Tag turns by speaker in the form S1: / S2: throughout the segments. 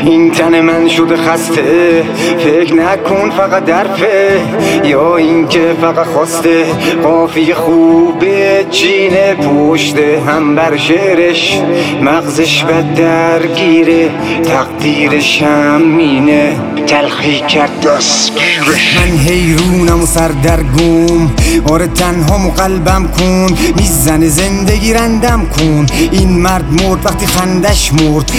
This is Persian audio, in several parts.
S1: این تن من شده خسته، فکر نکن فقط درفه، یا این که فقط خواسته قافیه خوبه چینه پشته هم بر شعرش، مغزش بد درگیره، تقدیرش هم مینه تلخی کرد دستگیرش. من حیرونم و سردرگم، آره تنهام و قلبم کن، میزنه زندگی رندم کن. این مرد مرد وقتی خندش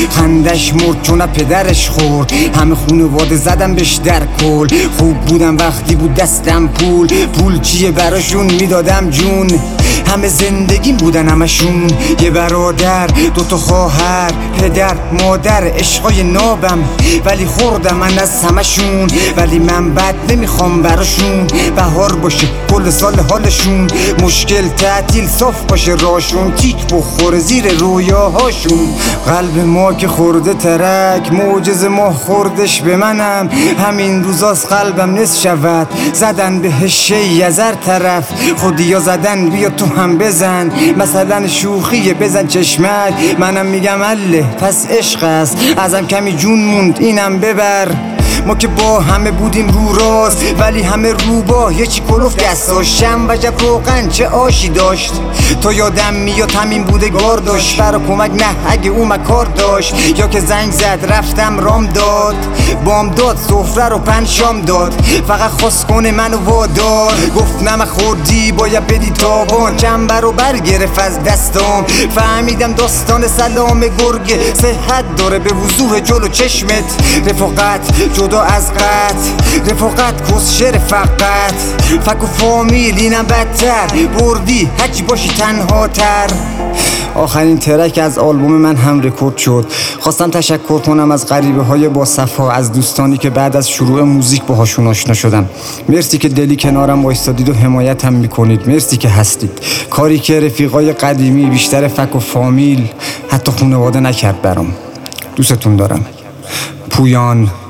S1: مرد چون پدرش خورد. همه خونواده زدم بهش در کل، خوب بودم وقتی بود دستم پول چیه براشون میدادم جون. همه زندگیم بودن همشون، یه برادر دوتا خواهر پدر مادر عشقای نابم، ولی خوردم من از همشون. ولی من بد نمیخوام براشون، بهار باشه کل سال حالشون، مشکل تعطیل صاف باشه راشون، تیک بخوره زیر رویاهاشون. قلب ما که خورده ترک، معجزه ما خوردش به منم. همین روزاست قلبم نصف شود، زدن بهش از هر طرف. خودیا زدن بیا تو هم بزن، مثلا شوخیه بزن چشمک. منم میگم الله پس عشق است، ازم کمی جون موند اینم ببر. ما که با همه بودیم رو راست، ولی همه روباه یه چی کلوف دستاش. شم وجب روغن چه آشی داشت، تو یادم میاد همین بوده گار داشت. برا کمک نه اگه او مکار داشت، یا که زنگ زد رفتم رام داد، بام داد سفره رو پنشام داد. فقط خواست کنه منو وادار، گفت نمک خوردی باید بدی تابان. جنبه رو برگرفت از دستام، فهمیدم داستان سلام گرگه صحت داره به وضوح جلو چشمت. رفاقت جدا از قط، رفاقت کسشه رفاقت، فک و فامیل اینم بدتر، بردی هرچی باشی تنها تر. آخرین ترک از آلبوم من هم رکورد شد. خواستم تشکر کنم از غریبه های با صفا، از دوستانی که بعد از شروع موزیک باهاشون آشنا شدم. مرسی که دلی کنارم وایستادید و حمایتم میکنید. مرسی که هستید. کاری که رفیقای قدیمی بیشتر فک و فامیل حتی خانواده نکرد برام. دوستتون دارم. پویان.